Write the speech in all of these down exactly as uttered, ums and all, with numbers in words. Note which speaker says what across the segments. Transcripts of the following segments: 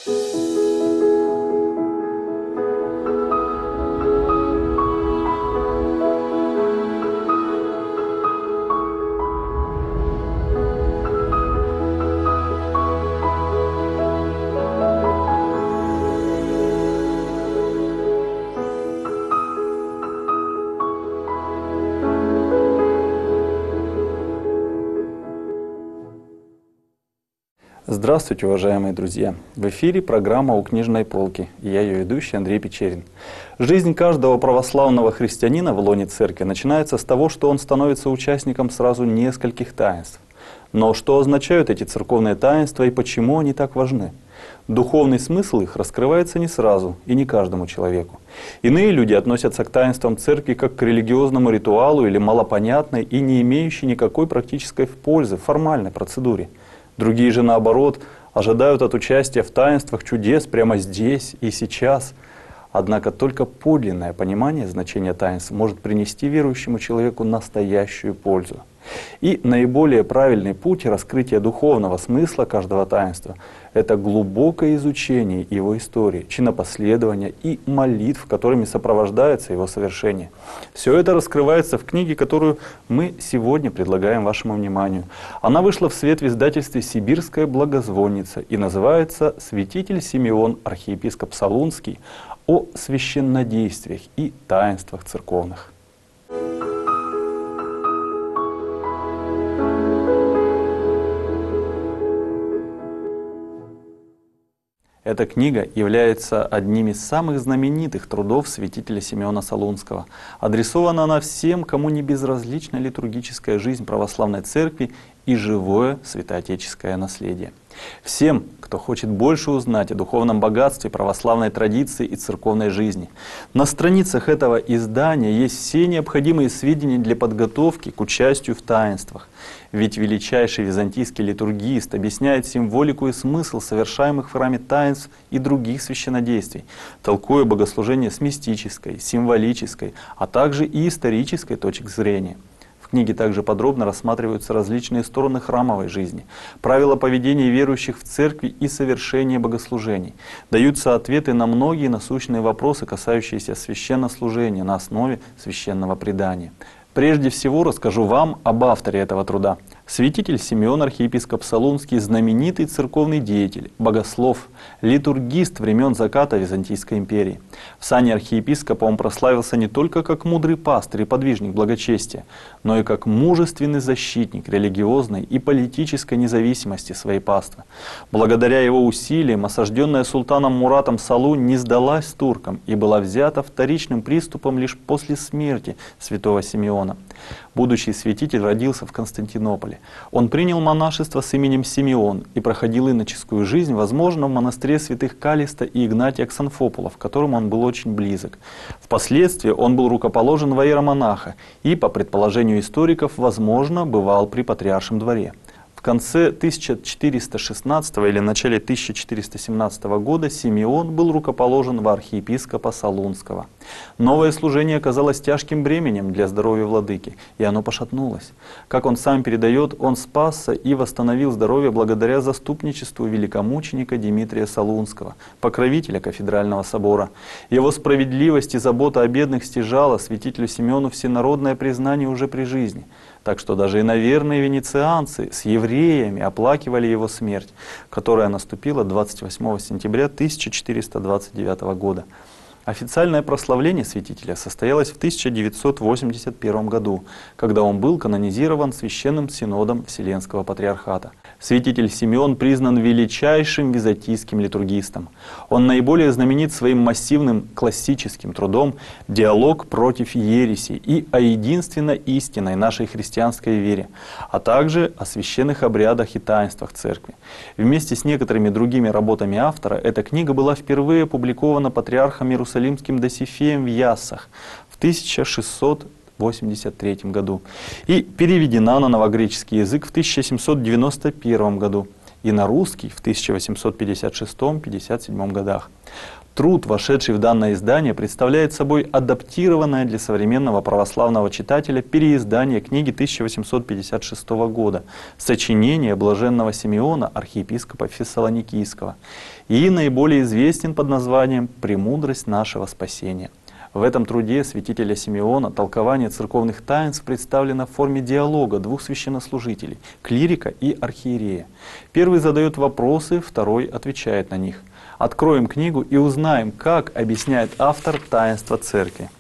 Speaker 1: Здравствуйте, уважаемые друзья! В эфире программа «У книжной полки» и я ее ведущий Андрей Печерин. Жизнь каждого православного христианина в лоне церкви начинается с того, что он становится участником сразу нескольких таинств. Но что означают эти церковные таинства и почему они так важны? Духовный смысл их раскрывается не сразу и не каждому человеку. Иные люди относятся к таинствам церкви как к религиозному ритуалу или малопонятной и не имеющей никакой практической пользы, формальной процедуре. Другие же, наоборот, ожидают от участия в таинствах чудес прямо здесь и сейчас. Однако только подлинное понимание значения таинств может принести верующему человеку настоящую пользу. И наиболее правильный путь раскрытия духовного смысла каждого таинства – это глубокое изучение его истории, чинопоследования и молитв, которыми сопровождается его совершение. Все это раскрывается в книге, которую мы сегодня предлагаем вашему вниманию. Она вышла в свет в издательстве «Сибирская благозвонница» и называется «Святитель Симеон, архиепископ Солунский, о священнодействиях и таинствах церковных». Эта книга является одним из самых знаменитых трудов святителя Симеона Солунского. Адресована она всем, кому не безразлична литургическая жизнь православной церкви и живое святоотеческое наследие. Всем, кто хочет больше узнать о духовном богатстве православной традиции и церковной жизни. На страницах этого издания есть все необходимые сведения для подготовки к участию в таинствах. Ведь величайший византийский литургист объясняет символику и смысл совершаемых в храме таинств и других священнодействий, толкуя богослужение с мистической, символической, а также и исторической точки зрения. В книге также подробно рассматриваются различные стороны храмовой жизни, правила поведения верующих в церкви и совершения богослужений. Даются ответы на многие насущные вопросы, касающиеся священнослужения на основе священного предания. Прежде всего расскажу вам об авторе этого труда. Святитель Симеон, архиепископ Солунский, знаменитый церковный деятель, богослов, литургист времен заката Византийской империи. В сане архиепископа он прославился не только как мудрый пастырь и подвижник благочестия, но и как мужественный защитник религиозной и политической независимости своей паствы. Благодаря его усилиям осажденная султаном Муратом Солунь не сдалась туркам и была взята вторичным приступом лишь после смерти святого Симеона. Будущий святитель родился в Константинополе. Он принял монашество с именем Симеон и проходил иноческую жизнь, возможно, в монастыре святых Калиста и Игнатия Ксанфопола, к которому он был очень близок. Впоследствии он был рукоположен в иеромонаха и, по предположению историков, возможно, бывал при патриаршем дворе. В конце тысяча четыреста шестнадцатого или начале тысяча четыреста семнадцатого года Симеон был рукоположен в архиепископа Солунского. Новое служение оказалось тяжким бременем для здоровья владыки, и оно пошатнулось. Как он сам передает, он спасся и восстановил здоровье благодаря заступничеству великомученика Дмитрия Солунского, покровителя кафедрального собора. Его справедливость и забота о бедных стяжала святителю Симеону всенародное признание уже при жизни. Так что даже иноверные венецианцы с евреями оплакивали его смерть, которая наступила двадцать восьмого сентября тысяча четыреста двадцать девятого года. Официальное прославление святителя состоялось в тысяча девятьсот восемьдесят первом году, когда он был канонизирован Священным Синодом Вселенского Патриархата. Святитель Симеон признан величайшим византийским литургистом. Он наиболее знаменит своим массивным классическим трудом «Диалог против ереси» и о единственно истинной нашей христианской вере, а также о священных обрядах и таинствах церкви. Вместе с некоторыми другими работами автора эта книга была впервые опубликована патриархом Иерусалимским Досифеем в Яссах в тысяча шестьсот восемьдесят третьем году и переведена на новогреческий язык в тысяча семьсот девяносто первом году. и на русский в тысяча восемьсот пятьдесят шестом — пятьдесят седьмом годах. Труд, вошедший в данное издание, представляет собой адаптированное для современного православного читателя переиздание книги тысяча восемьсот пятьдесят шестого года, сочинение блаженного Симеона, архиепископа Фессалоникийского, и наиболее известен под названием «Премудрость нашего спасения». В этом труде святителя Симеона толкование церковных таинств представлено в форме диалога двух священнослужителей — клирика и архиерея. Первый задает вопросы, второй отвечает на них. Откроем книгу и узнаем, как объясняет автор таинства церкви.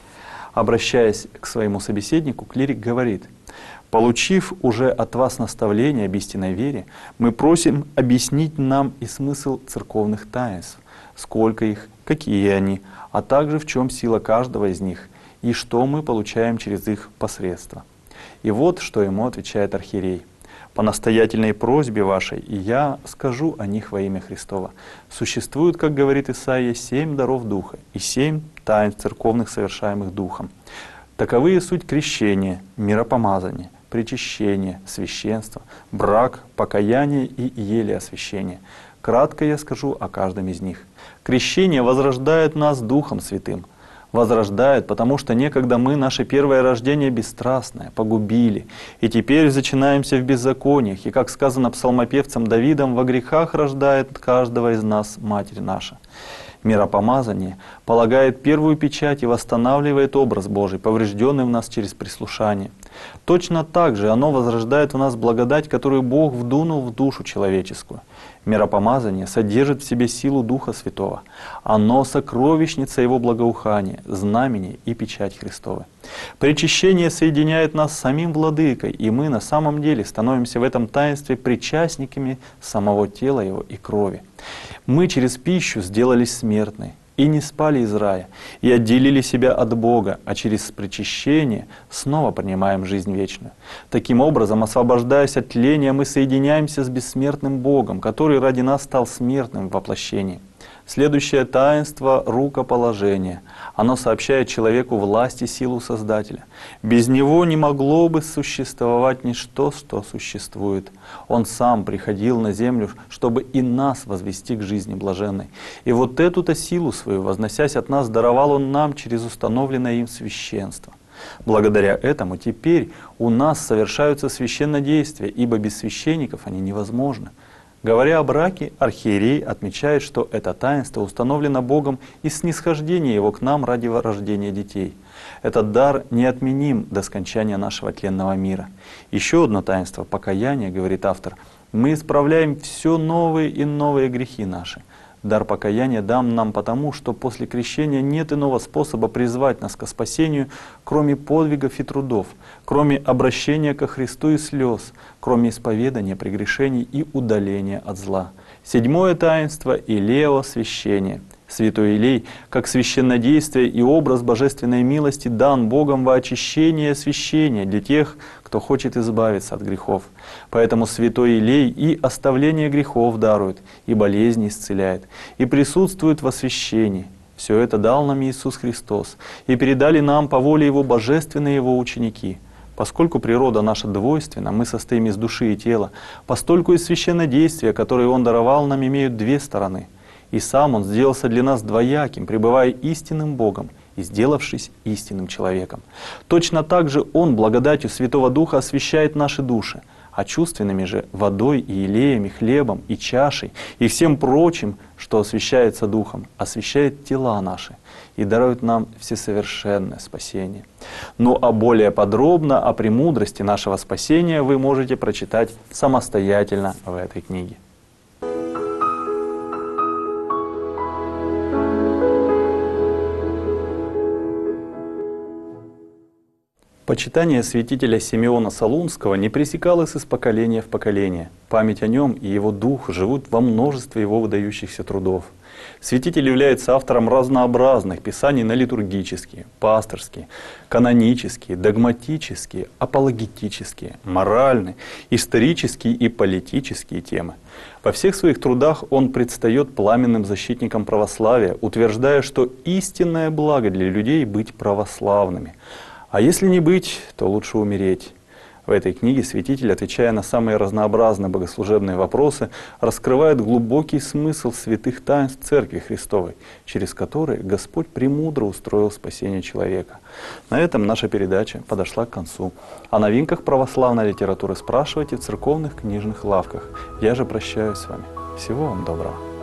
Speaker 1: Обращаясь к своему собеседнику, клирик говорит: «Получив уже от вас наставление об истинной вере, мы просим объяснить нам и смысл церковных таинств, сколько их, какие они, а также в чем сила каждого из них и что мы получаем через их посредство». И вот что ему отвечает архиерей: «По настоятельной просьбе вашей и я скажу о них во имя Христово. Существует, как говорит Исаия, семь даров Духа и семь таинств церковных, совершаемых Духом. Таковые суть крещение, миропомазание, причащение, священство, брак, покаяние и елеосвящение. Кратко я скажу о каждом из них. Крещение возрождает нас Духом Святым. Возрождает, потому что некогда мы наше первое рождение бесстрастное погубили, и теперь зачинаемся в беззакониях, и, как сказано псалмопевцем Давидом, во грехах рождает каждого из нас Матерь наша. Миропомазание полагает первую печать и восстанавливает образ Божий, поврежденный в нас через прислушание. Точно так же оно возрождает в нас благодать, которую Бог вдунул в душу человеческую. Миропомазание содержит в себе силу Духа Святого. Оно сокровищница Его благоухания, знамение и печать Христовы. Причащение соединяет нас с самим Владыкой, и мы на самом деле становимся в этом таинстве причастниками самого тела Его и крови. Мы через пищу сделались смертны, и не спали из рая, и отделили себя от Бога, а через причащение снова принимаем жизнь вечную. Таким образом, освобождаясь от тления, мы соединяемся с бессмертным Богом, который ради нас стал смертным в воплощении. Следующее таинство — рукоположение. Оно сообщает человеку власть и силу Создателя. Без него не могло бы существовать ничто, что существует. Он сам приходил на землю, чтобы и нас возвести к жизни блаженной. И вот эту-то силу свою, возносясь от нас, даровал Он нам через установленное им священство. Благодаря этому теперь у нас совершаются священнодействия, ибо без священников они невозможны. Говоря о браке, архиерей отмечает, что это таинство установлено Богом из снисхождения Его к нам ради рождения детей. Этот дар неотменим до скончания нашего тленного мира. Еще одно таинство — покаяние, говорит автор. Мы исправляем все новые и новые грехи наши. Дар покаяния дан нам потому, что после крещения нет иного способа призвать нас ко спасению, кроме подвигов и трудов, кроме обращения ко Христу и слез, кроме исповедания прегрешений и удаления от зла. Седьмое таинство — елеосвящение. Святой Илей, как священнодействие и образ божественной милости, дан Богом во очищение и освящение для тех, кто хочет избавиться от грехов. Поэтому святой Илей и оставление грехов дарует, и болезни исцеляет, и присутствует в освящении. Все это дал нам Иисус Христос, и передали нам по воле Его божественные Его ученики. Поскольку природа наша двойственна, мы состоим из души и тела, постольку и священнодействия, которые Он даровал нам, имеют две стороны. И сам Он сделался для нас двояким, пребывая истинным Богом и сделавшись истинным человеком. Точно так же Он благодатью Святого Духа освящает наши души, а чувственными же водой и елеями, хлебом и чашей и всем прочим, что освящается Духом, освящает тела наши и дарует нам всесовершенное спасение. Ну а более подробно о премудрости нашего спасения вы можете прочитать самостоятельно в этой книге. Почитание святителя Симеона Солунского не пресекалось из поколения в поколение. Память о нем и его дух живут во множестве его выдающихся трудов. Святитель является автором разнообразных писаний на литургические, пасторские, канонические, догматические, апологетические, моральные, исторические и политические темы. Во всех своих трудах он предстает пламенным защитником православия, утверждая, что истинное благо для людей быть православными. А если не быть, то лучше умереть. В этой книге святитель, отвечая на самые разнообразные богослужебные вопросы, раскрывает глубокий смысл святых таинств Церкви Христовой, через которые Господь премудро устроил спасение человека. На этом наша передача подошла к концу. О новинках православной литературы спрашивайте в церковных книжных лавках. Я же прощаюсь с вами. Всего вам доброго.